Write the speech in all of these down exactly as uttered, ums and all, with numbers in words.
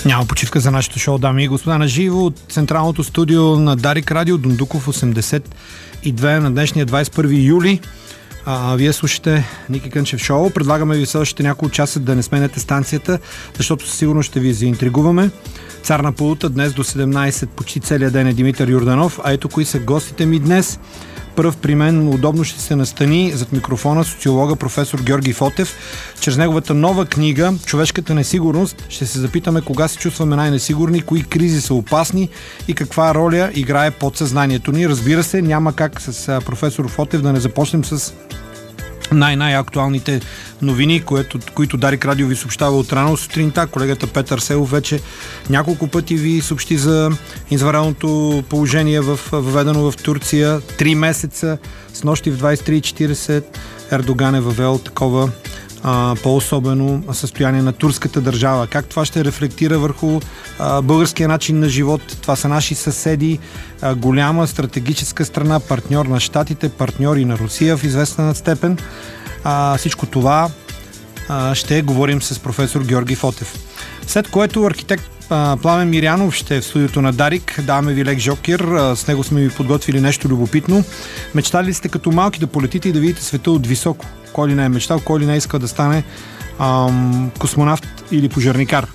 Няма почивка за нашето шоу, дами и господа, на живо от централното студио на Дарик Радио, Дондуков осемдесет и две на днешния двадесет и първи юли. А, вие слушате Ники Кънчев шоу. Предлагаме ви следващите няколко часа да не сменете станцията, защото със сигурност ще ви заинтригуваме. Цар на полута днес до седемнадесет, почти целия ден е Димитър Йорданов. А ето кои са гостите ми днес. Пръв при мен удобно ще се настани зад микрофона социолога професор Георги Фотев. Чрез неговата нова книга "Човешката несигурност" ще се запитаме кога се чувстваме най-несигурни, кои кризи са опасни и каква роля играе подсъзнанието ни. Разбира се, няма как с професор Фотев да не започнем с най-най-актуалните новини, което, които Дарик Радио ви съобщава от рано сутринта. Колегата Петър Селов вече няколко пъти ви съобщи за извънредното положение в, въведено в Турция. Три месеца, с нощи в двадесет и три и четиридесет Ердоган е въвел такова а, по-особено състояние на турската държава. Как това ще рефлектира върху а, българския начин на живот? Това са наши съседи, а, голяма стратегическа страна, партньор на Щатите, партньори на Русия в известна степен. А, всичко това а, ще говорим с професор Георги Фотев. След което архитект а, Пламен Мирянов ще е в студиото на Дарик. Даваме ви лек жокер. А, с него сме ви подготвили нещо любопитно. Мечтали ли сте като малки да полетите и да видите света от високо? Кой ли не е мечтал, кой ли не иска да стане ам, космонавт или пожарникар?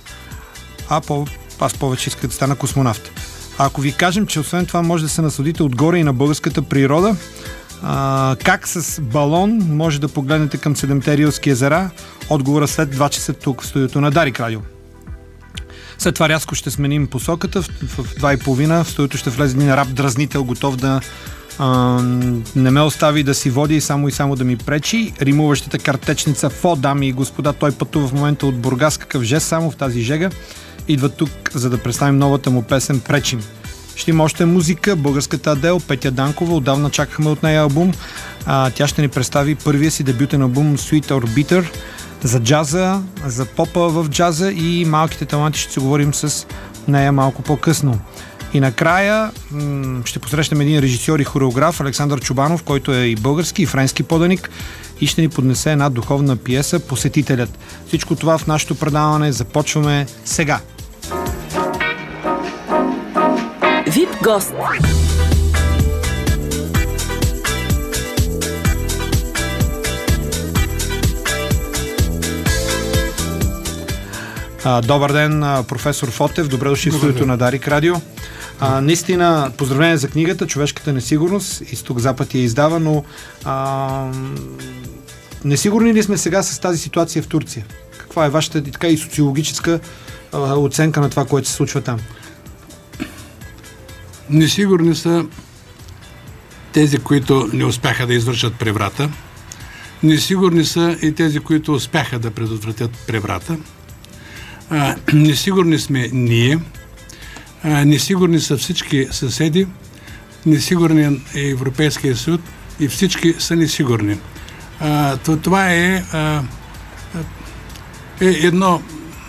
А по, аз повече иска да стана космонавт. А ако ви кажем, че освен това може да се насладите отгоре и на българската природа, а, как с балон може да погледнете към седемте Рилски езера? Отговора след два часа тук в студиото на Дарик Радио. След това рязко ще сменим посоката. В, в два и половина в студиото ще влезе един рап дразнител, готов да а, не ме остави да си води и само и само да ми пречи. Римуващата картечница Фо, дами и господа, той пътува в момента от Бургас, какъв жест само в тази жега. Идва тук, за да представим новата му песен "Пречим". Ще има още музика, българската Адел, Петя Данкова, отдавна чакахме от нея албум. А, тя ще ни представи първия си дебютен албум Sweet or Bitter. За джаза, за попа в джаза и малките таланти ще се говорим с нея малко по-късно. И накрая м- ще посрещнем един режисьор и хореограф, Александър Чубанов, който е и български, и френски поданик, и ще ни поднесе една духовна пиеса "Посетителят". Всичко това в нашето предаване започваме сега. вип гост. А, добър ден, професор Фотев. Добре дошли в студиото на Дарик Радио. А, наистина, поздравление за книгата "Човешката несигурност". Изток Запад я издава, но а, несигурни ли сме сега с тази ситуация в Турция? Каква е вашата така и социологическа а, оценка на това, което се случва там? Несигурни са тези, които не успяха да извършат преврата. Несигурни са и тези, които успяха да предотвратят преврата. А, несигурни сме ние. А, несигурни са всички съседи. Несигурни е Европейския съюз и всички са несигурни. А, това е, а, е едно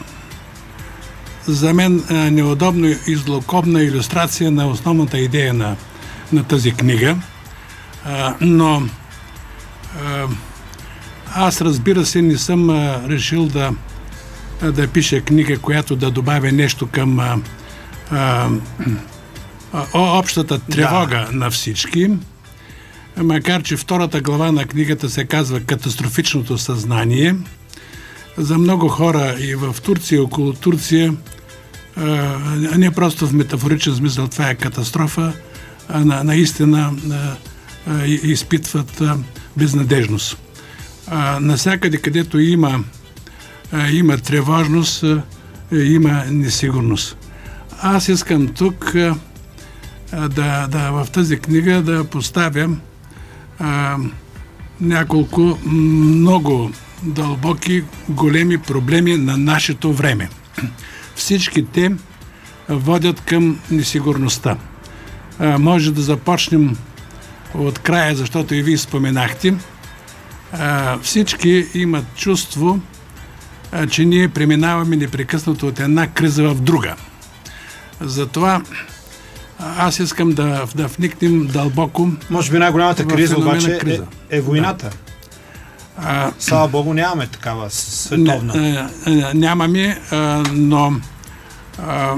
за мен а, неудобно и злокобна илюстрация на основната идея на, на тази книга. А, но а, аз, разбира се, не съм а, решил да, а, да пиша книга, която да добавя нещо към а, а, а, общата тревога да. на всички. Макар че втората глава на книгата се казва "Катастрофичното съзнание". За много хора и в Турция, около Турция, а, не просто в метафоричен смисъл това е катастрофа, а на, наистина а, а, изпитват а, безнадежност. А, навсякъде, където има, а, има тревожност, а, има несигурност. Аз искам тук а, да, да в тази книга да поставям а, няколко много дълбоки, големи проблеми на нашето време. Всички те водят към несигурността. А, може да започнем от края, защото и вие споменахте. А, всички имат чувство, а, че ние преминаваме непрекъснато от една криза в друга. Затова аз искам да, да вникнем дълбоко. Може би най-голямата криза обаче криза. Е, е войната. Да. А, Слава Богу, нямаме такава световна. Нямаме, но А,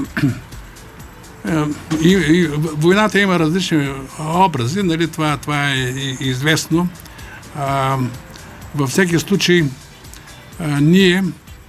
и, и, войната има различни образи, нали, това, това е известно. А, във всеки случай, а, ние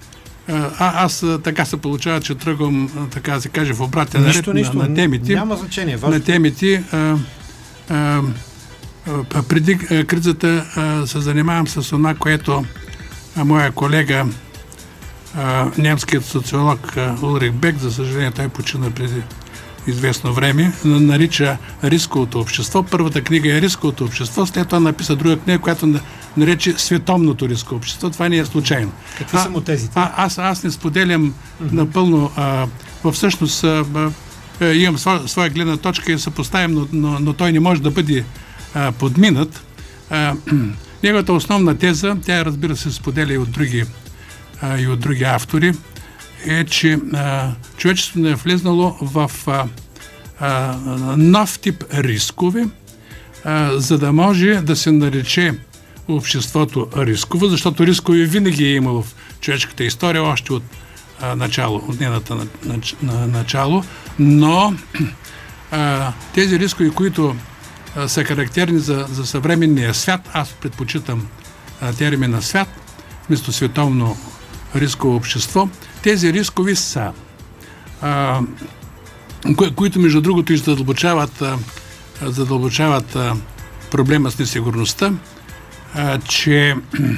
А, аз така се получава, че тръгвам, така да се каже, в обратен ред на, на темите. Няма значение. На темите. А, а, а, преди кризата а, се занимавам с това, което а, моя колега, а, немският социолог а, Улрих Бек, за съжаление той почина преди известно време, нарича рисковото общество. Първата книга е Рисковото общество, след това написа друга книга, която нарече Световното рисково общество. Това не е случайно. Какви са му тезите? А, аз, аз не споделям mm-hmm. напълно. А, всъщност а, а, имам своя, своя гледна точка и съпоставям, но, но, но той не може да бъде а, подминат. А, неговата основна теза, тя разбира се споделя и от други, а, и от други автори, е, че а, човечеството е влезнало в а, а, нов тип рискове, а, за да може да се нарече обществото рисково, защото рискове винаги е имало в човешката история, още от а, начало, от нейната на, на, на, начало, но а, тези рискове, които а, са характерни за, за съвременния свят, аз предпочитам а, термина свят, вместо световно рисково общество, тези рискови са, а, кои, които между другото и задълбочават, а, задълбочават а, проблема с несигурността, а, че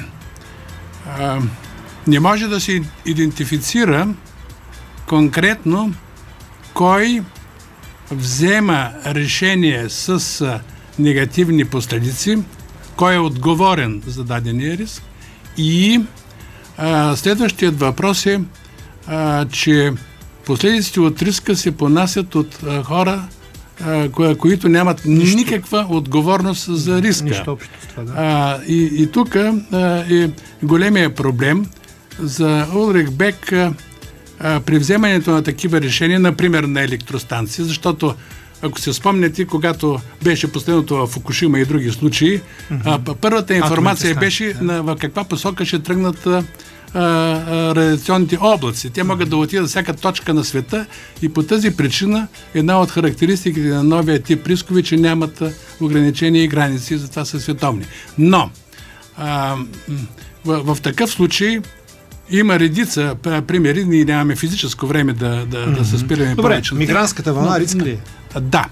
а, не може да се идентифицира конкретно кой взема решение с а, негативни последици, кой е отговорен за дадения риск и а, следващият въпрос е, а, че последиците от риска се понасят от а, хора, а, кои, които нямат нищо, никаква отговорност за риска. Нищо общо с това, да. А, и, и тук а, е големия проблем за Улрих Бек а, а, при вземането на такива решения, например на електростанции, защото ако се спомняте, когато беше последното в Фукушима и други случаи, mm-hmm. а, първата информация Атомите беше да. на, в каква посока ще тръгнат а, а, радиационните облаци. Те mm-hmm. могат да отидат всяка точка на света и по тази причина една от характеристиките на новия тип рискови, че нямат ограничения и граници, затова са световни. Но а, в, в такъв случай има редица примери, ние нямаме физическо време да, да, mm-hmm. да се спираме повече. Добре, мигрантската вълна риск ли? Да.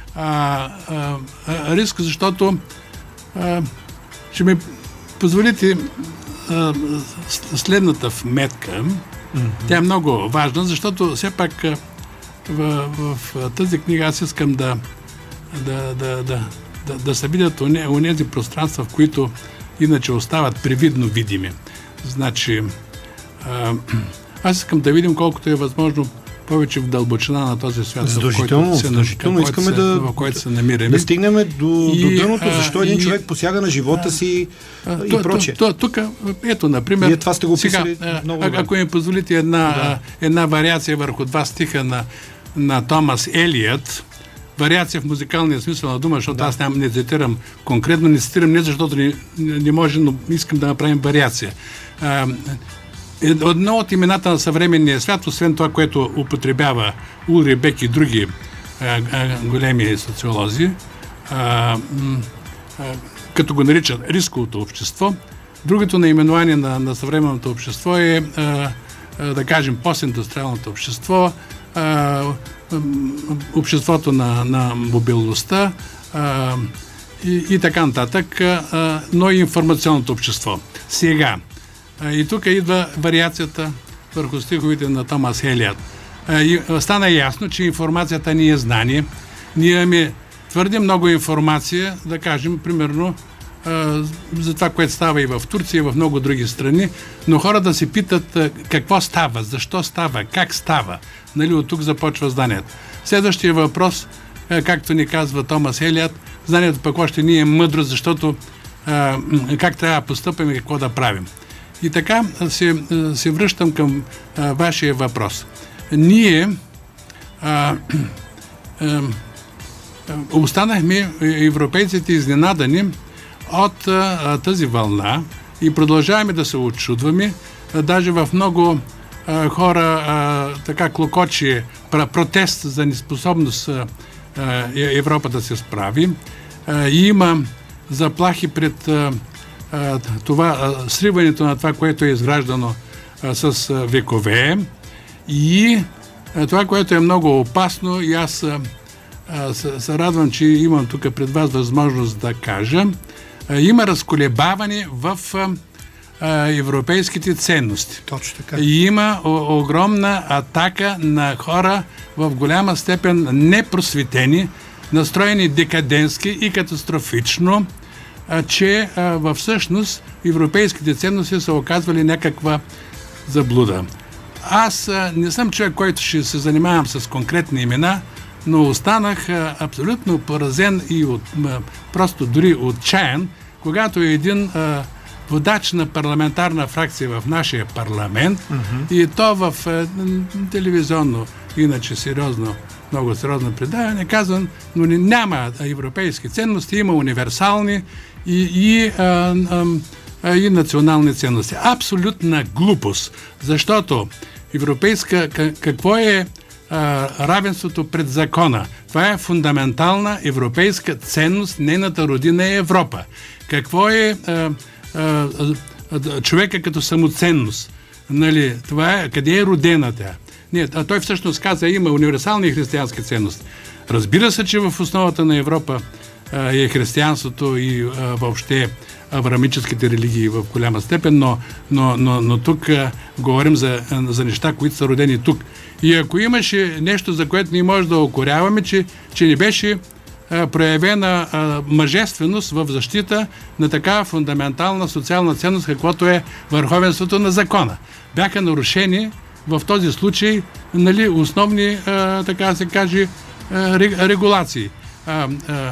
А, а, а, риск, защото а, ще ми позволите а, следната вметка. Mm-hmm. Тя е много важна, защото все пак а, в, в, в тази книга аз искам да да, да, да, да, да се видят онези пространства, в които иначе остават привидно видими. Значи, а, аз искам да видим колкото е възможно повече в дълбочина на този свят, в който се, задължително искаме се, да, в който се намираме. Да стигнем до, и, до дъното, защо един и, човек посяга на живота а, си а, и прочее. Тук, ето, например, Вие това сте го писали сега, много а, ако ми позволите една, да. една вариация върху два стиха на, на Томас Елиот, вариация в музикалния смисъл на дума, защото да. аз ням, не цитирам конкретно, не цитирам не защото не, не може, но искам да направим вариация. А, едно от имената на съвременния свят, освен това, което употребява Улрих Бек и други а, а, големи социолози, а, а, като го наричат рисковото общество, другото наименование на, на съвременното общество е, а, а, да кажем, постиндустриалното общество, а, обществото на, на мобилността а, и, и така нататък, а, но и информационното общество. Сега, а, и тук идва вариацията върху стиховете на Томас Елиот. А, и стана ясно, че информацията ни е знание. Ние имаме твърде много информация, да кажем, примерно, а, за това, което става и в Турция, и в много други страни, но хора да се питат а, какво става, защо става, как става. Нали, от тук започва знанието. Следващия въпрос, а, както ни казва Томас Елиот, знанието пък още ни е мъдро, защото а, как трябва да постъпим и какво да правим. И така се, се връщам към а, вашия въпрос. Ние а, а, останахме европейците изненадани от а, тази вълна и продължаваме да се очудваме. А, даже в много а, хора а, така клокочи протест за неспособност а, Европа да се справи. А, има заплахи пред а, а, това, а, сриването на това, което е изграждано а, с а, векове, и а, това, което е много опасно, и аз а, а, се, се радвам, че имам тук пред вас възможност да кажа, а, има разколебаване в а, а, европейските ценности. Точно така. И има о, огромна атака на хора в голяма степен непросветени, настроени декадентски и катастрофично, а, че а, във всъщност европейските ценности са оказвали някаква заблуда. Аз а, не съм човек, който ще се занимавам с конкретни имена, но останах а, абсолютно поразен и от, а, просто дори отчаян, когато един а, водач на парламентарна фракция в нашия парламент, mm-hmm. и то в а, телевизионно, иначе сериозно, много сериозно предаване, казвам, но няма европейски ценности, има универсални и, и, а, а, и национални ценности. Абсолютна глупост, защото европейска, какво е а, равенството пред закона? Това е фундаментална европейска ценност, нейната родина е Европа. Какво е а, а, а, човека като самоценност? Нали, това е, къде е родена тя? Не, а той всъщност каза, има универсални християнски ценности. Разбира се, че в основата на Европа а, е християнството и а, въобще авраамическите религии в голяма степен, но, но, но, но тук а, говорим за, а, за неща, които са родени тук. И ако имаше нещо, за което ние може да окоряваме, че, че не беше а, проявена а, мъжественост в защита на такава фундаментална социална ценност, каквото е върховенството на закона. Бяха нарушени в този случай, нали, основни, а, така се каже, а, регулации. А, а,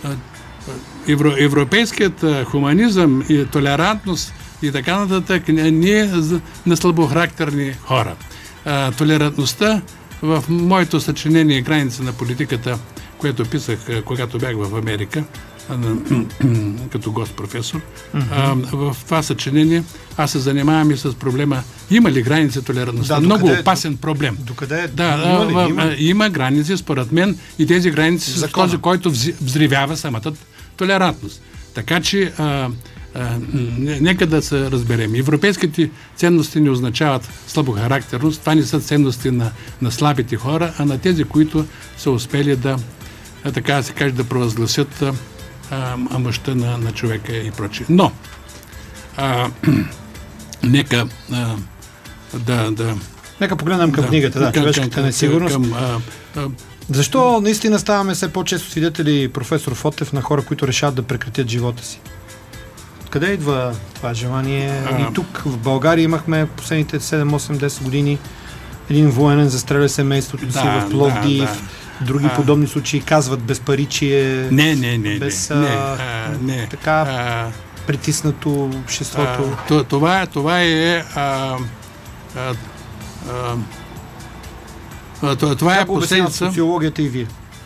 евро, европейският хуманизъм и толерантност и така нататък ние на слабохарактерни хора. А, толерантността в моето съчинение "Граници на политиката", което писах, когато бях в Америка, като гост-професор. Mm-hmm. А, в това съчинение аз се занимавам и с проблема има ли граници толерантността. Да, много опасен проблем. Докъде? Да, има, ли? А, има? има граници, според мен, и тези граници са този, който взривява самата толерантност. Така че а, а, нека да се разберем. Европейските ценности не означават слабохарактерност. Това не са ценности на, на слабите хора, а на тези, които са успели да, така да се каже, да провъзгласят а, мъжта на, на човека и прочее. Но а, нека а, да, да Нека погледнем към да, книгата, да, към, човешката към, несигурност. Към, а, а, Защо наистина ставаме все по-често свидетели, професор Фотев, на хора, които решават да прекратят живота си? Къде идва това желание? А... И тук в България имахме последните седем, осем, десет години един военен застреля семейството да, си в Пловдив. Да, да. Други а... подобни случаи казват без паричие. Не, не, не. Без не, а, не, така а... притиснато обществото. А, това, това е а, а, а, Това, това как е последица. Социологията и вие?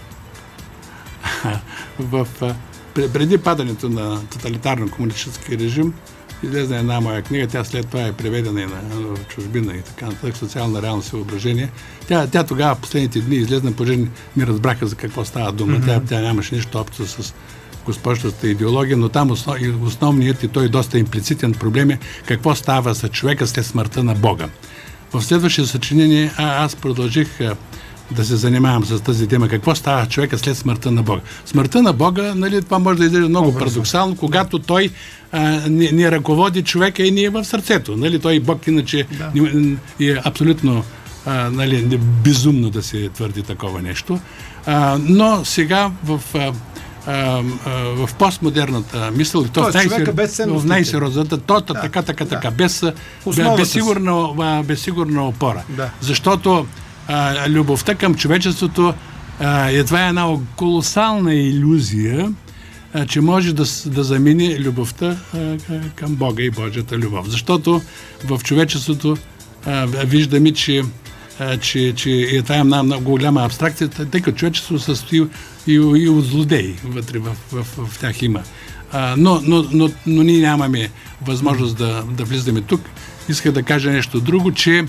в, преди падането на тоталитарно-комунистически режим излезе една моя книга, тя след това е преведена и на, в чужбина и така нататък, "Социална реалност и въображение". Тя, тя тогава последните дни излезна, понеже ми разбраха за какво става дума. Mm-hmm. Тя, тя нямаше нищо общо с госпожната идеология, но там основ, основният и той доста имплицитен проблем е какво става с човека след смъртта на Бога. В следващото съчинение а, аз продължих а, да се занимавам с тази тема. Какво става човека след смъртта на Бога? Смъртта на Бога, нали, това може да изглежда много Образно. парадоксално, когато той а, ни, ни ръководи човека и ние в сърцето. Нали? Той Бог иначе да. ни, е абсолютно а, нали, безумно да се твърди такова нещо. А, но сега в... А, Uh, uh, в постмодерната мисъл и то в най-сериозната, то да, така, така, да. така, без, без, сигурна, без сигурна опора. Да. Защото uh, любовта към човечеството uh, е това е една колосална илюзия, uh, че може да, да замени любовта uh, към Бога и Божията любов. Защото в човечеството uh, виждаме, че че, че е това е една много голяма абстракция, тъй като човечеството се състои и, и от злодеи вътре в, в, в, в тях има. А, но, но, но, но ние нямаме възможност да, да влизаме тук. Исках да кажа нещо друго, че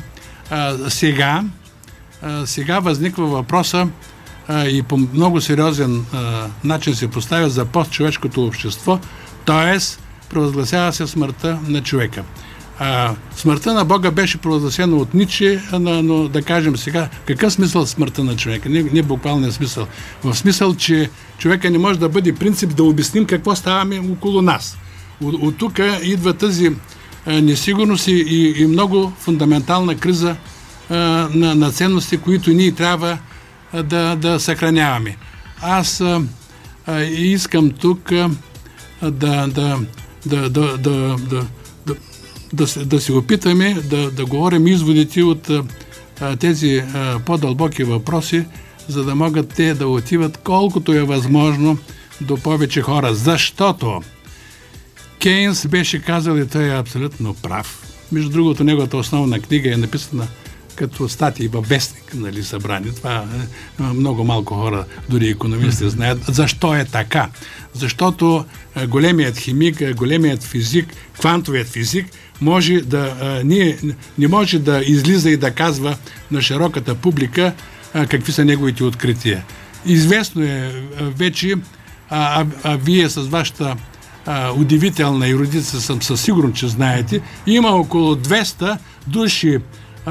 а, сега, а, сега възниква въпроса а, и по много сериозен а, начин се поставя за постчовешкото общество, т.е. провъзгласява се смъртта на човека. А, смъртта на Бога беше провъзгласена от Ницше, но, но да кажем сега, какъв смисъл смъртта на човека? Не, не буквалният смисъл. В смисъл, че човека не може да бъде принцип да обясним какво ставаме около нас. От, от тук идва тази а, несигурност и, и, и много фундаментална криза а, на, на ценности, които ние трябва а, да, да съхраняваме. Аз а, а, искам тук а, да, да, да, да, да, да Да се, да се опитаме да, да говорим изводите от а, тези а, по-дълбоки въпроси, за да могат те да отиват колкото е възможно до повече хора. Защото Кейнс беше казал, и той е абсолютно прав. Между другото, неговата основна книга е написана като статии във вестник, нали, събрани. Това е, много малко хора, дори икономисти, знаят. Защо е така? Защото а, големият химик, големият физик, квантовият физик, може да, а, не, не може да излиза и да казва на широката публика а, какви са неговите открития. Известно е а, вече, а, а, а вие с вашата а, удивителна ерудиция съм със сигурен, че знаете, има около двеста души а,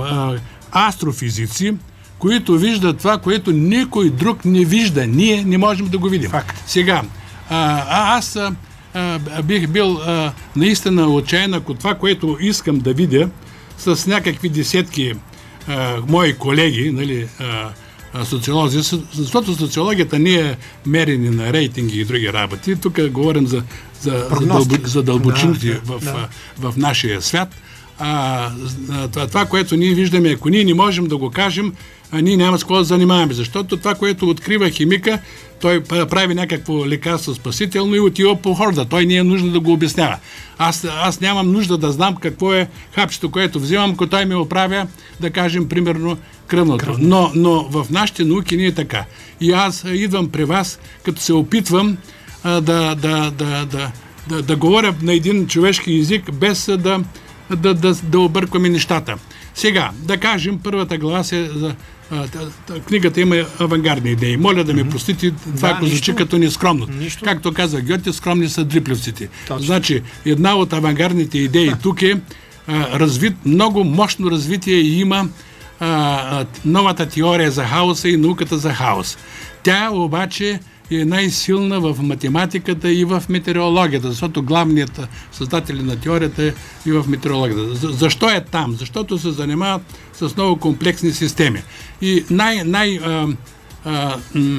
а, астрофизици, които виждат това, което никой друг не вижда. Ние не можем да го видим. Факт. Сега, а, а, аз а, а, бих бил а, наистина отчаян, ако това, което искам да видя с някакви десетки а, мои колеги, нали, а, социолози, защото социологията не е мерени на рейтинги и други работи. Тук говорим за, за, за, дълбо, за дълбочините да, в, да. В, в нашия свят. А, това, това, което ние виждаме, ако ние не можем да го кажем, а ние няма с какво да занимаваме, защото това, което открива химика, той прави някакво лекарство спасително и отива по хорда. Той не е нужно да го обяснява. Аз, аз нямам нужда да знам какво е хапчето, което взимам, ако той ми оправя, да кажем, примерно, кръвното. Но, но в нашите науки не е така. И аз идвам при вас, като се опитвам а, да, да, да, да, да, да говоря на един човешки език, без да, да, да, да объркваме нещата. Сега, да кажем, първата глава се за а, книгата има авангардни идеи. Моля да ми простите това, да, ако звучи като нескромно. Нищо. Както каза Гьоте, скромни са дрипливците. Точно. Значи, една от авангардните идеи тук е а, развит, много мощно развитие и има а, а, новата теория за хаоса и науката за хаос. Тя обаче е най-силна в математиката и в метеорологията, защото главният създател на теорията е и в метеорологията. За, защо е там? Защото се занимават с много комплексни системи. И най... най а, а,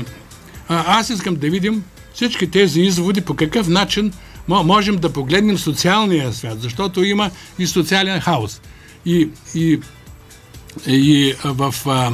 а, аз искам да видим всички тези изводи по какъв начин можем да погледнем социалния свят, защото има и социален хаос. И, и, и в... А,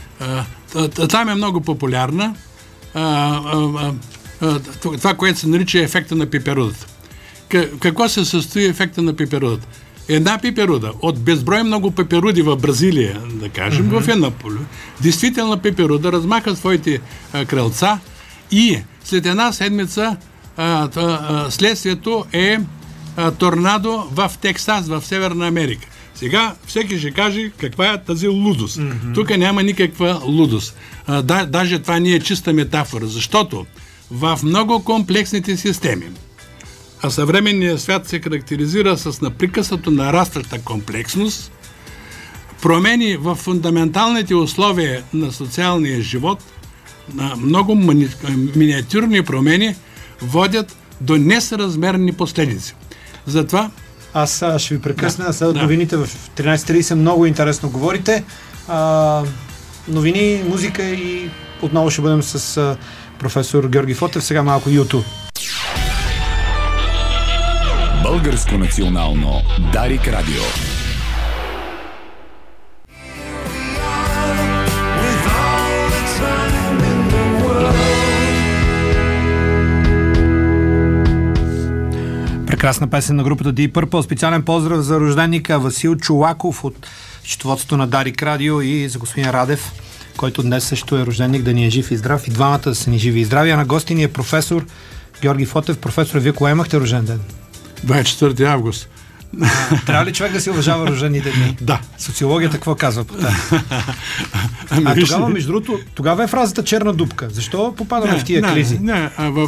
а, там е много популярна А, а, а, това, което се нарича ефекта на пиперудата. Какво се състои ефекта на пиперудата? Една пиперуда от безброй много пиперуди в Бразилия, да кажем, mm-hmm. в една поле, действително пиперуда размаха своите а, крълца и след една седмица а, а, следствието е а, торнадо в Тексас, в Северна Америка. Сега всеки ще каже каква е тази лудост. Mm-hmm. Тук няма никаква лудост. А, да, даже това не е чиста метафора, защото в много комплексните системи, а съвременният свят се характеризира с непрекъснато нарастваща комплексност, промени в фундаменталните условия на социалния живот, на много мани... миниатюрни промени водят до несъразмерни последици. Затова Аз ще ви прекъсна. Да, след новините да. В тринайсет и трийсет много интересно говорите. А, новини, музика и отново ще бъдем с а, професор Георги Фотев. Сега малко YouTube. Българско национално Дарик Радио. Прекрасна песен на групата Deep Purple. Специален поздрав за рожденика Васил Чолаков от счетоводството на Дарик Радио и за господин Радев, който днес също е рожденик, да ни е жив и здрав. И двамата са ни живи и здрави. А на гости ни е професор Георги Фотев. Професор, вие кога имахте рожден ден? двайсет и четвърти август. А, трябва ли човек да си уважава рождените дни? Да. Социологията какво казва по тази? А тогава, между другото, тогава е фразата черна дупка. Защо попадаме не, в тия не, кризи? Не, а в...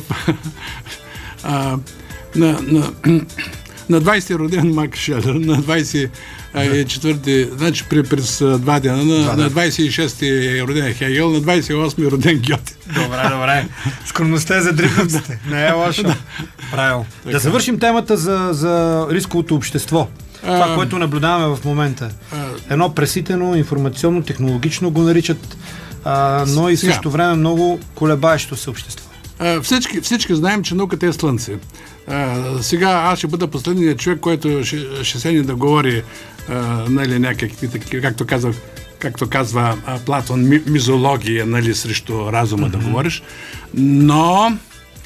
а, на, на, на двайсети роден Макс Шелер, на двайсет и четвърти, значи при, през два дена, на, да, да. на двайсет и шести е роден Хегел, на двайсет и осми е роден Гьоте. Добре, добре. Скромността е за дрипниците. Не е лошо. Правилно. Да завършим темата за, за рисковото общество. Това, а, което наблюдаваме в момента. А, Едно преситено, информационно, технологично го наричат, а, но и в същото време много колебаещо се общество. А, всички, всички знаем, че науката е слънце. А, сега аз ще бъда последният човек, който ще, ще седне да говори а, нали, някакви такива, както казва, както казва а, Платон, ми, мизология, нали, срещу разума mm-hmm. да говориш. Но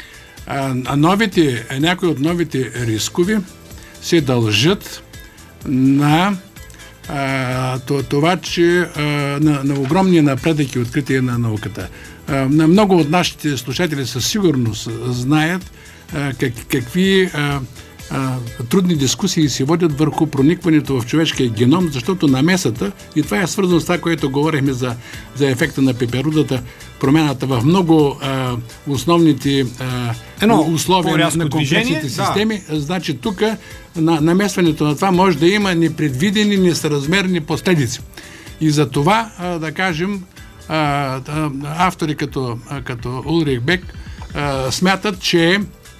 а, новите, някои от новите рискови се дължат на а, това, че а, на, на огромни напредъки и открития на науката. А, на много от нашите слушатели със сигурност знаят а, как, какви а, а, трудни дискусии се водят върху проникването в човешкия геном, защото намесата, и това е свързано с това, което говорихме за, за ефекта на пеперудата, промената в много а, основните а, Едно, условия на, на комплексните системи, да. Значи тук на, намесването на това може да има непредвидени, несъразмерни последици. И за това, а, да кажем, а, а, автори като, а, като Улрих Бек а, смятат, че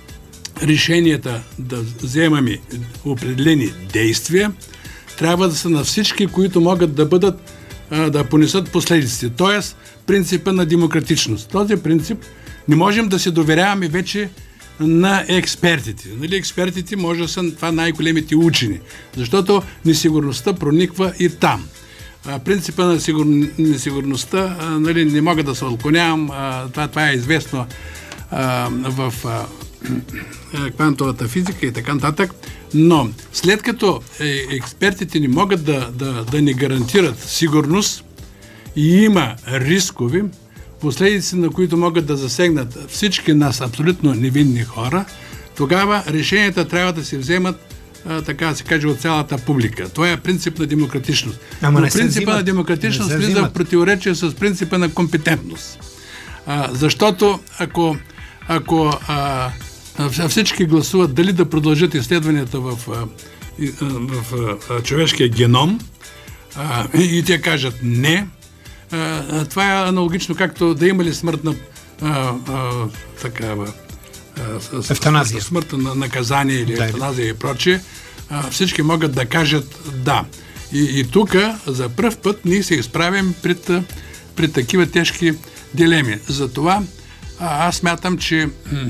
решенията да вземаме определени действия трябва да са на всички, които могат да бъдат а, да понесат последиците. Тоест, принципа на демократичност. Този принцип не можем да се доверяваме вече на експертите. Нали, експертите може да са това най-големите учени, защото несигурността прониква и там. А, принципа на сигур... несигурността а, нали, не мога да се отклонявам. А, това, това е известно а, в а, квантовата физика и така нататък. Но след като е, експертите не могат да, да, да ни гарантират сигурност и има рискови, последици, на които могат да засегнат всички нас, абсолютно невинни хора, тогава решенията трябва да се вземат, а, така да се каже, от цялата публика. Това е принцип на демократичност. Ама Но принципа на демократичност влиза в противоречие с принципа на компетентност. А, защото ако, ако а, всички гласуват дали да продължат изследванията в, в, в, в човешкия геном а, и те кажат не, а, това е аналогично както да има ли смъртна а, а, такава а, евтаназия. Смъртна наказание или да, евтаназия и прочее, а, всички могат да кажат да. И, и тук за пръв път ние се изправим пред, пред такива тежки дилеми. Затова а, аз смятам, че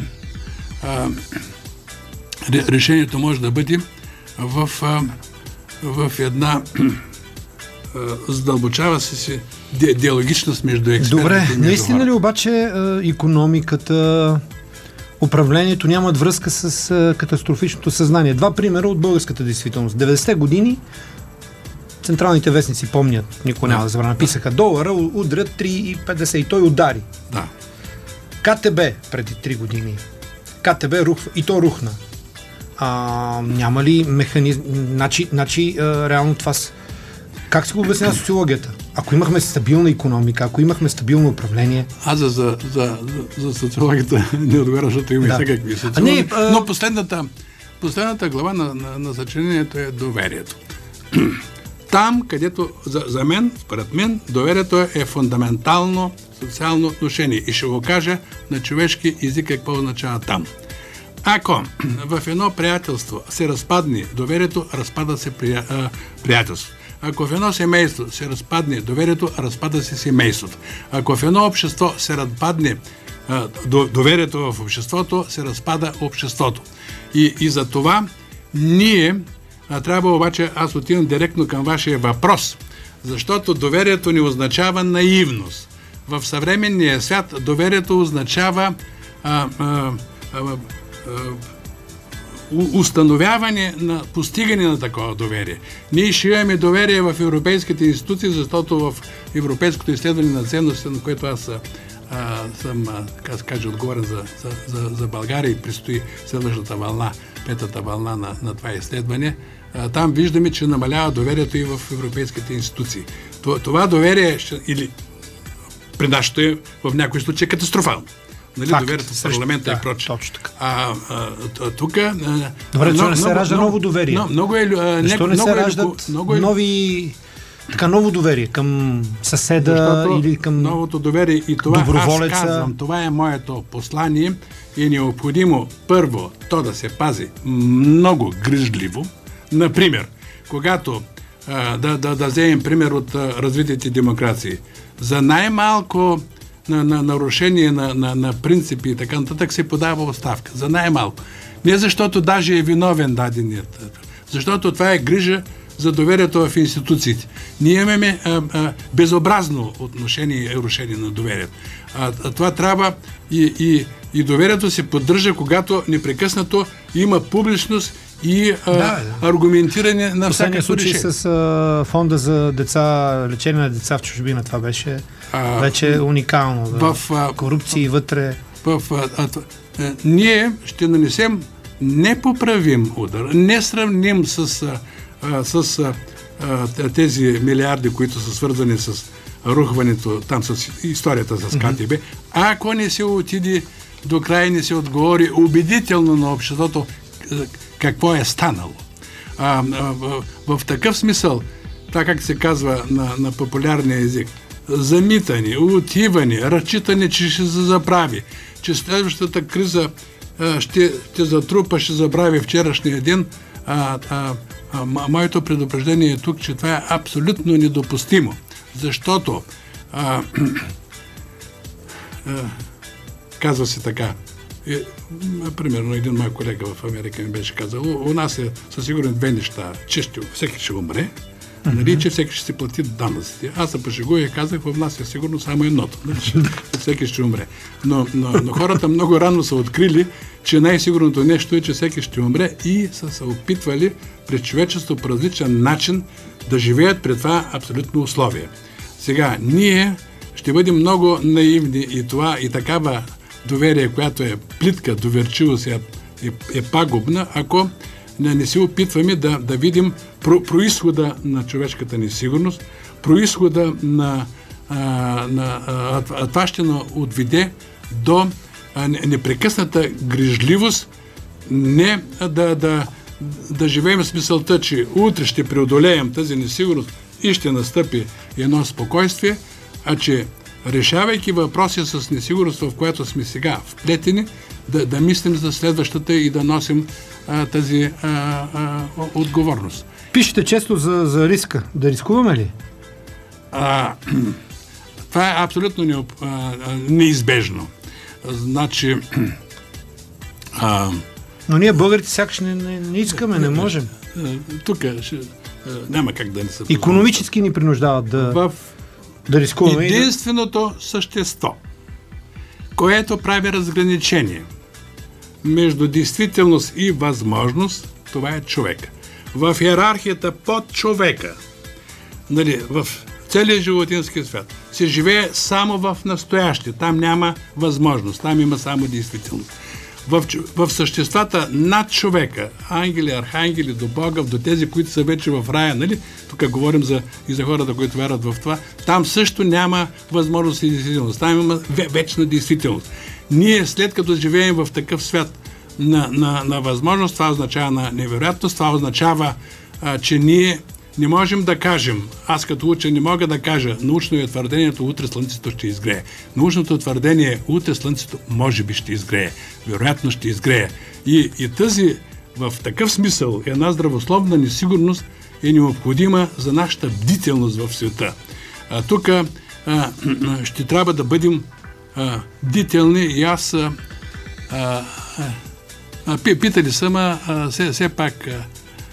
А, решението може да бъде в, а, в една а, задълбочава се си ди, диалогичност между експертите. Добре, наистина ли обаче икономиката, управлението нямат връзка с а, катастрофичното съзнание? Два примера от българската действителност. деветдесетте години централните вестници помнят, никой няма да забравя, написаха долара, удрят три и петдесет и той удари. Да. КТБ преди три години. КТБ рухва, и то рухна. А, няма ли механизм? Значи, значи а, реално това с... Как се го обяснява социологията? Ако имахме стабилна икономика, ако имахме стабилно управление... Аз за, за, за, за социологията не отговаря, защото има да. всякакви социологии. А, а... Но последната, последната глава на, на, на съчинението е доверието. Там, където за, за мен, според мен, доверието е фундаментално социално отношение. И ще го кажа на човешки език какво означава там. Ако в едно приятелство се разпадне доверието, разпада се прия, а, приятелство. Ако в едно семейство се разпадне доверието, разпада се семейството. Ако в едно общество се разпадне а, до, доверието в обществото, се разпада обществото. И, и за това ние а, трябва обаче, аз отивам директно към вашия въпрос, защото доверието не означава наивност. В съвременния свят доверието означава а, а, а, а, установяване на постигане на такова доверие. Ние ще имаме доверие в европейските институции, защото в европейското изследване на ценности, на което аз а, съм, а, така се каже, отговорен за, за, за, за България и предстои следващата вълна, петата вълна на, на това изследване, а, там виждаме, че намалява доверието и в европейските институции. Това, това доверие ще, или при нашето е в някои случаи катастрофално. Нали, Факт, доверието в парламента да, и прочее. Точно така. А, а тук... Добре, че не се ражда ново доверие. Но, много е, а, Защо не много се е, раждат много е, нови... Така ново доверие към съседа или към новото доверие и това доброволеца. Аз казвам, това е моето послание и е необходимо първо то да се пази много грижливо. Например, когато а, да, да, да вземем пример от а, развитите демокрации, за най-малко на, на нарушение на, на, на принципи и така нататък се подава оставка. За най-малко. Не защото даже е виновен даденият, защото това е грижа за доверието в институциите. Ние имаме а, а, безобразно отношение и рушение на доверието. А, а това трябва и, и, и доверието се поддържа, когато непрекъснато има публичност и а, да, да. аргументиране на всяка случай с а, фонда за деца, лечение на деца в чужбина. Това беше а, вече уникално. Да. В а, корупции в, вътре. В, а, а, а, ние ще нанесем непоправим удар, несравним с а, А, с а, а, тези милиарди, които са свързани с рухването, там с историята с ка те бе, ако не се отиде до край, не се отговори убедително на обществото какво е станало. А, а, в, в такъв смисъл, така как се казва на, на популярния език, замитане, отиване, разчитане, че ще се заправи, че следващата криза а, ще, ще затрупа, ще забрави вчерашния ден, а, а, А, моето предупреждение е тук, че това е абсолютно недопустимо, защото а, а, казва се така. И, примерно един мой колега в Америка ми беше казал, у, у нас е със сигурно две неща, че ще, всеки ще умре, mm-hmm. нали, че всеки ще си плати данъците. Аз се пошегувах и казах, в нас е сигурно само едното, нали, че всеки ще умре. Но, но, но хората много рано са открили, че най-сигурното нещо е, че всеки ще умре и са се опитвали през човечество по различен начин да живеят при това абсолютно условие. Сега, ние ще бъдем много наивни и това и такава доверие, която е плитка, доверчивост е, е, е пагубна, ако не, не се опитваме да, да видим про, происхода на човешката несигурност, происхода на, а, на а, а това ще ни отведе до а, непрекъсната грижливост, не да, да, да живеем с мисълта, че утре ще преодолеем тази несигурност и ще настъпи едно спокойствие, а че решавайки въпроси с несигурност, в която сме сега вплетени, да, да мислим за следващата и да носим а, тази а, а, отговорност. Пишете често за, за риска. Да рискуваме ли? А, това е абсолютно не, а, неизбежно. Значи... А, Но ние българите сякаш не, не, не искаме, не можем. Тук ще, няма как да не се... Икономически ни принуждават да... В да рискуваме. Единственото същество, което прави разграничение между действителност и възможност, това е човека. В йерархията под човека, нали, в целия животински свят, се живее само в настояще. Там няма възможност, там има само действителност. В, в съществата над човека, ангели, архангели, до Бога, до тези, които са вече в рая, нали? Тук говорим за, и за хората, които вярват в това, там също няма възможност и действителност. Там има вечна действителност. Ние, след като живеем в такъв свят на, на, на възможност, това означава на невероятност, това означава, а, че ние не можем да кажем, аз като учен не мога да кажа, научно е твърдението, утре слънцето ще изгрее. Научното твърдение, утре слънцето може би ще изгрее. Вероятно ще изгрее. И, и тази, в такъв смисъл, една здравословна несигурност е необходима за нашата бдителност в света. А, тук а, ще трябва да бъдем а, бдителни и аз а, а, а, питали съм, а, все, все пак а,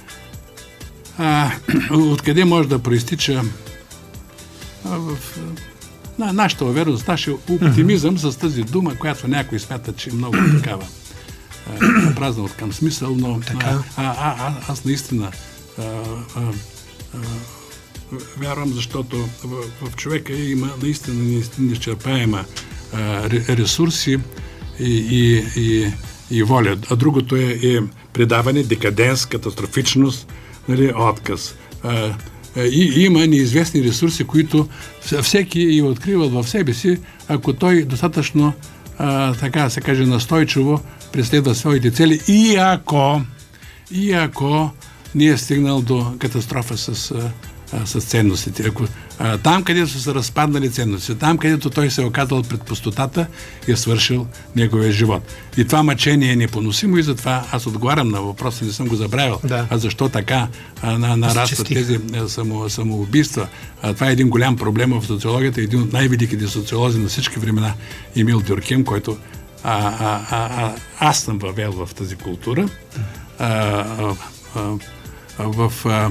А, откъде може да проистича а, в на, нашата увереност, нашия оптимизъм mm-hmm. с тази дума, която някой смята, че е много такава а, празна от към смисъл, но а, а, а, аз наистина а, а, а, вярвам, защото в, в човека има наистина неизчерпаема ресурси и, и, и, и воля. А другото е, е предаване, декаденс, катастрофичност, нали, отказ. А, и има неизвестни ресурси, които всеки и откриват в себе си, ако той достатъчно, а, така се каже, настойчиво преследва своите цели и ако, и ако не е стигнал до катастрофа с, а, с ценностите. Ако, а, там, където са разпаднали ценности, там, където той се е оказал пред пустотата, е свършил неговия живот. И това мъчение е непоносимо и затова аз отговарям на въпроса, не съм го забравил. Да. А защо така а, на, нарастват тези само, самоубийства? А, това е един голям проблем в социологията, един от най-великите социолози на всички времена, Емил Дюркхейм, който а, а, а, а, аз съм въвел в тази култура. А, а, а, в а,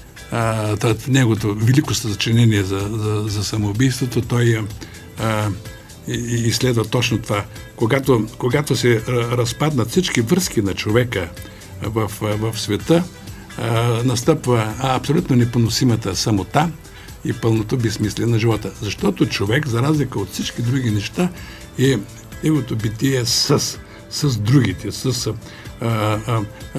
а, негото велико съчинение за, за, за самоубийството, той а, и, изследва точно това. Когато, когато се разпаднат всички връзки на човека в, в света, а, настъпва абсолютно непоносимата самота и пълното безсмислие на живота. Защото човек, за разлика от всички други неща, е неговото битие с, с другите, с А, а,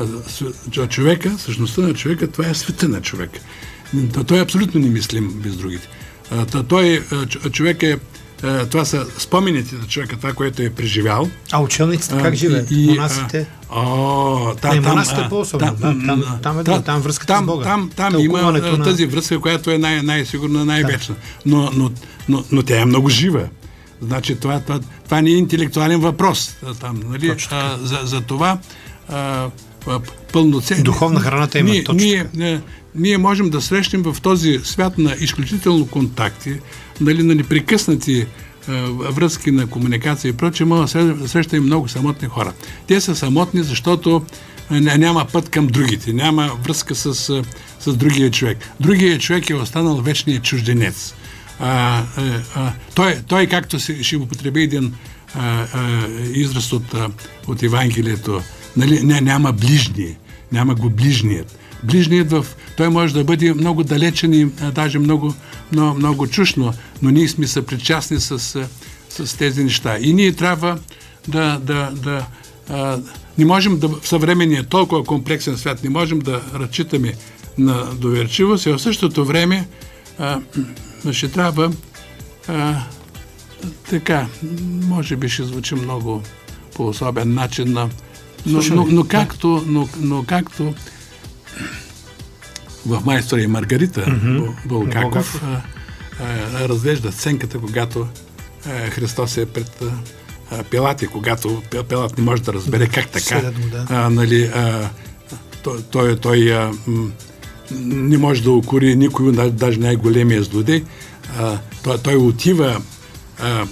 а, човека, същността на човека, това е света на човека. Той е абсолютно немислим без другите. А, той, а, човек е, а, това са спомените на човека, това, което е преживял. А учениците как живеят? Монасите? О, та, не, там, монасите е по-особено. Там, там, там, там, там връзката там, с Бога. Там, там има на... тази връзка, която е най- най-сигурна, най-вечна. Да. Но, но, но, но тя е много жива. Значи това, това, това не е интелектуален въпрос. Там, нали? а, за, за това а, пълноценно. Духовна храната има, ние, точно. Ние, ние, ние можем да срещнем в този свят на изключително контакти, нали, на непрекъснати а, връзки на комуникация и прочее, може да срещаме много самотни хора. Те са самотни, защото няма път към другите, няма връзка с, с другия човек. Другия човек е останал вечният чужденец. А, а, а, той, той, както си, ще употреби един а, а, израз от, от Евангелието, нали, не, няма ближни, няма го ближният. Ближният в... Той може да бъде много далечен и а, даже много, много, много чуждо, но ние сме съпричастни с, с тези неща. И ние трябва да... да, да а, не можем да... В съвременния толкова комплексен свят не можем да разчитаме на доверчивост и в същото време а, ще трябва а, така, може би ще звучи много по особен начин, но, но, но, но, както, но, но както в Майстора и Маргарита mm-hmm. Булгаков а, а, разглежда сценката, когато а, Христос е пред а, Пилат и когато Пилат не може да разбере как така. Да. А, нали, а, той, той, той а, м, не може да укори никой, даже най-големия злодей. А, той, той отива а,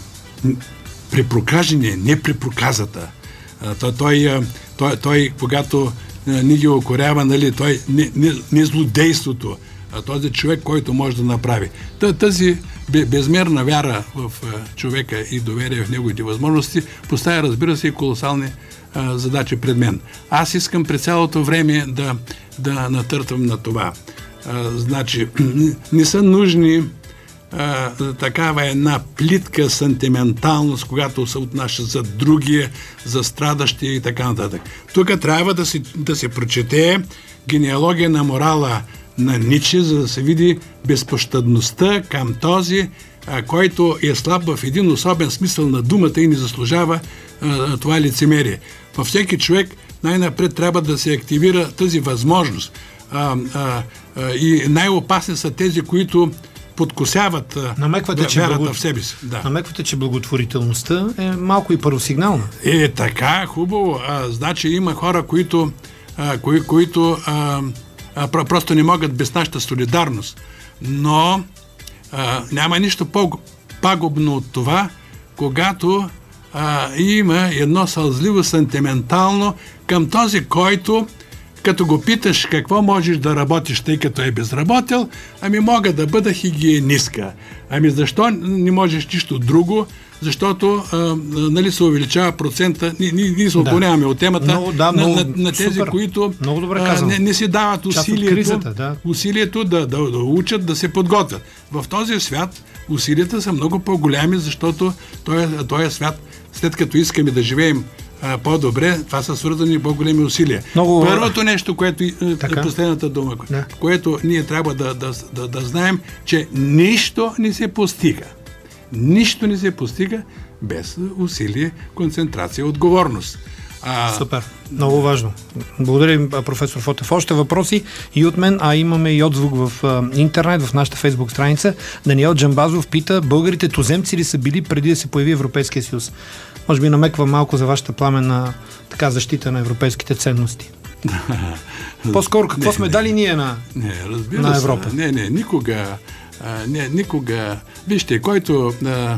при прокажение, не при проказата. А, той, той, той, той, когато а, ни ги укорява, нали, той не, не, не злодейството, а този човек, който може да направи. Тази безмерна вяра в а, човека и доверие в неговите възможности поставя, разбира се, и колосални а, задачи пред мен. Аз искам през цялото време да, да натъртвам на това. А, значи, не са нужни а, такава една плитка сантименталност, когато се отнася за другия, за страдащия и така нататък. Тук трябва да се, да се прочете генеалогия на морала на Ниче, за да се види безпощадността към този, а, който е слаб в един особен смисъл на думата и не заслужава а, това лицемерие. Във всеки човек най-напред трябва да се активира тази възможност. А, а, а, и най-опасни са тези, които подкосяват намеквате, че вярата благо... в себе си. Да. Намеквате, че благотворителността е малко и първосигнална. Е, така, хубаво. А, значи има хора, които, а, кои, които а, а, просто не могат без нашата солидарност. Но а, няма нищо по-пагубно от това, когато а, има едно сълзливо сантиментално към този, който като го питаш какво можеш да работиш, тъй като е безработел, ами мога да бъда хигиенистка. Ами защо не можеш нищо друго? Защото а, нали, се увеличава процента. Ние, ние се отклоняваме да. от темата много, да, на, много, на, на тези, супер. които а, не, не си дават усилието, кризата, да. усилието да, да, да учат, да се подготвят. В този свят усилията са много по-голями, защото този, този свят, след като искаме да живеем а, по-добре, това са свързани по-големи усилия. Много... Първото нещо, което е така? последната дума, да. което ние трябва да, да, да, да знаем, че нищо не се постига. Нищо не се постига без усилие, концентрация, отговорност. А... Супер. Много важно. Благодаря, професор Фотев. Още въпроси и от мен, а имаме и отзвук в а, интернет, в нашата фейсбук страница. Даниел Джамбазов пита, българите туземци ли са били преди да се появи Европейския съюз? Може би намеква малко за вашата пламенна така защита на европейските ценности. По-скоро, какво не, сме не, дали ние на, не, разбира на Европа? Се, не, не, никога, а, не, никога. Вижте, който а, а,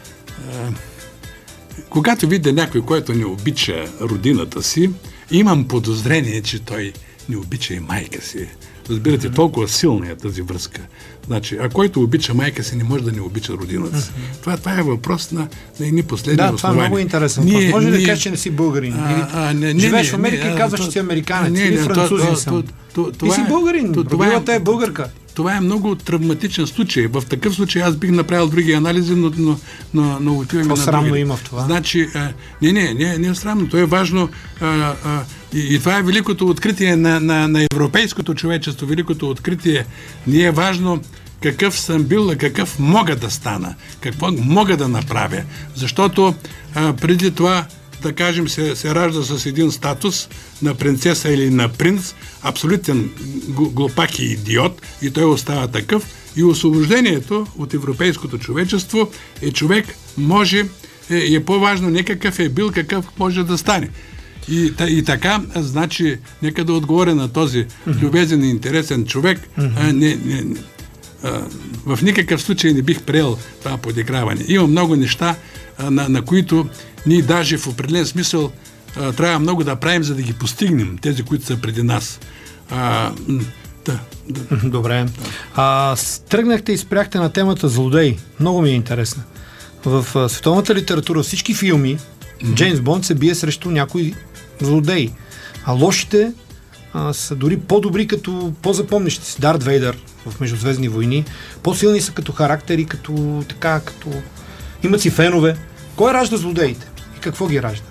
когато видя някой, който не обича родината си, имам подозрение, че той не обича и майка си. Разбирате, mm-hmm. толкова силна е тази връзка. Значи, а който обича майка си, не може да не обича родината си. Mm-hmm. Това, това е въпрос на, на едни последни да, основания. Това е много интересен въпрос. Може ние... да кажеш, че не си българин? А, а, не, живееш в Америка не, и казваш, че си американец. Не, не, или французин то, съм. То, то, то, и си българин. Родилата е българка. Това е много травматичен случай. В такъв случай аз бих направил други анализи, но, но, но, но отиваме на други. Срамно има в това? Значи, а, не, не, не, не е срамно. То е важно. А, а, и, и това е великото откритие на, на, на европейското човечество, великото откритие. Не е важно какъв съм бил, а какъв мога да стана, какво мога да направя. Защото а, преди това, да кажем, се, се ражда с един статус на принцеса или на принц, абсолютен глупак и идиот, и той остава такъв. И освобождението от европейското човечество е човек може, е, е по-важно не какъв е бил, какъв може да стане. И, и така, значи, нека да отговоря на този mm-hmm. любезен и интересен човек. Mm-hmm. А, не, не, а, в никакъв случай не бих приел това подиграване. Има много неща, а, на, на които ние даже в определен смисъл а, трябва много да правим, за да ги постигнем, тези, които са преди нас. А, да, да. Добре. А, тръгнахте и спряхте на темата злодей. Много ми е интересна. В а, световната литература всички филми mm-hmm. Джеймс Бонд се бие срещу някои злодеи. А лошите а, са дори по-добри, като по-запомнящи си. Дарт Вейдър в Междузвездни войни. По-силни са като характери, като така, като... Имат си фенове. Кой ражда злодеите? И какво ги ражда?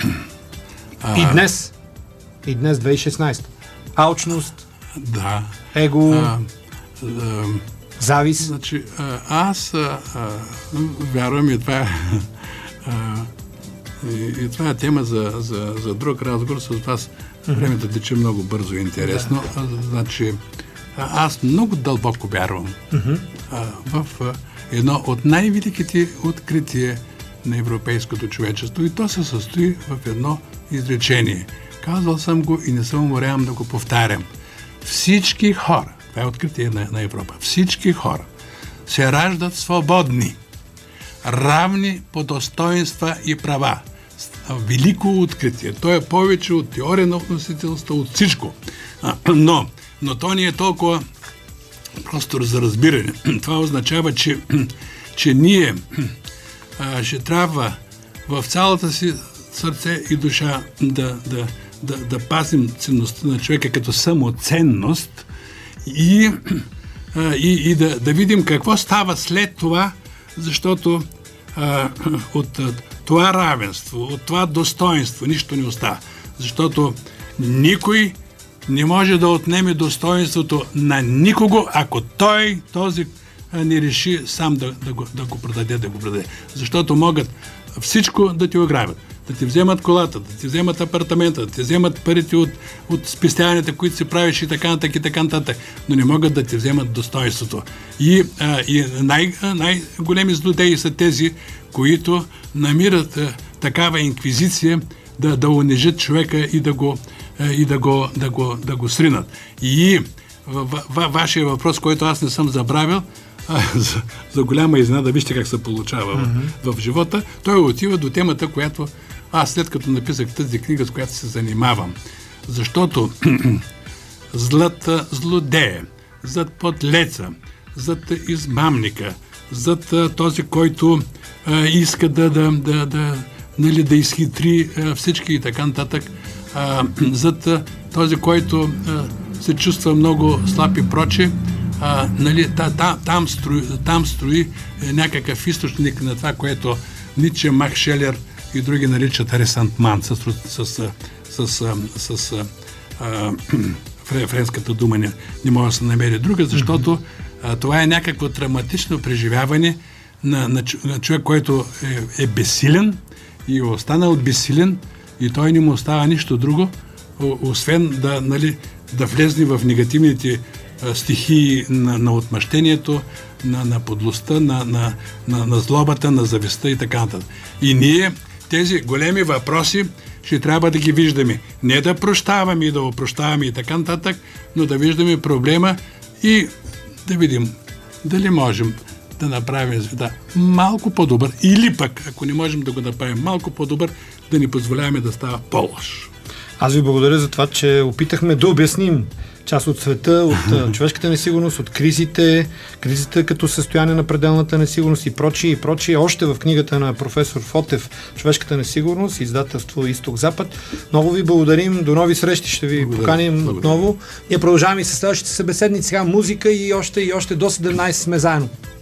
А... И днес. И днес, две хиляди и шестнадесета. Алчност. Да. Его. А, а, завист. Значи, а, аз а, а, вярвам и това е а, и, и това е тема за, за, за друг разговор с вас. Mm-hmm. Времето тече много бързо и интересно. Да. А, значи, а, аз много дълбоко вярвам mm-hmm. а, в а, едно от най-великите открития на европейското човечество, и то се състои в едно изречение. Казал съм го и не се уморявам да го повтарям. Всички хора, това е откритие на, на Европа, всички хора се раждат свободни, равни по достоинства и права. Велико откритие. То е повече от теория на относителността, от всичко. Но, но то не е толкова просто за разбиране. Това означава, че, че ние а, ще трябва в цялата си сърце и душа да, да, да, да пазим ценността на човека като самоценност и, а, и, и да, да видим какво става след това, защото а, от а, това равенство, от това достоинство нищо не остава. Защото никой не може да отнеме достоинството на никого, ако той, този, не реши сам да, да, го, да го продаде, да го продаде. Защото могат всичко да ти ограбят. Да ти вземат колата, да ти вземат апартамента, да ти вземат парите от, от спестяванията, които си правиш и така нататък и така нататък, но не могат да ти вземат достоинството. И, а, и най, най-големи злодеи са тези, които намират а, такава инквизиция да, да унижат човека и да го, а, и да го, да го, да го сринат. И в, в, вашия въпрос, който аз не съм забравил, а, за, за голяма изненада, вижте как се получава mm-hmm. в, в живота, той отива до темата, която аз след като написах тази книга, с която се занимавам. Защото злът злодея, зад подлеца, зад измамника, зад този, който а, иска да, да, да, да, нали, да изхитри а, всички и така нататък, а, зад а, този, който а, се чувства много слаб и проче, а, нали, та, та, там, строи, там строи някакъв източник на това, което Ницше, Макс Шелер и други наричат ресантман, с, с, с, с, с, с а, френската дума не, не може да се намери друга, защото а, това е някакво травматично преживяване на, на, на човек, който е, е безсилен и е останал безсилен и той не му остава нищо друго, освен да, нали, да влезне в негативните а, стихии на, на отмъщението, на, на подлостта, на, на, на, на злобата, на завистта и така нататък. И ние тези големи въпроси ще трябва да ги виждаме. Не да прощаваме и да опрощаваме и така нататък, но да виждаме проблема и да видим дали можем да направим света малко по-добър или пък, ако не можем да го направим малко по-добър, да ни позволяваме да става по-лош. Аз ви благодаря за това, че опитахме да обясним част от света, от човешката несигурност, от кризите, кризите като състояние на пределната несигурност и прочие и прочие. Още в книгата на професор Фотев "Човешката несигурност", издателство Изток-Запад. Много ви благодарим. До нови срещи. Ще ви благодаря, поканим благодаря. Отново. Ние продължаваме и със следващите събеседници. Сега музика и още и още до седемнайсет сме заедно.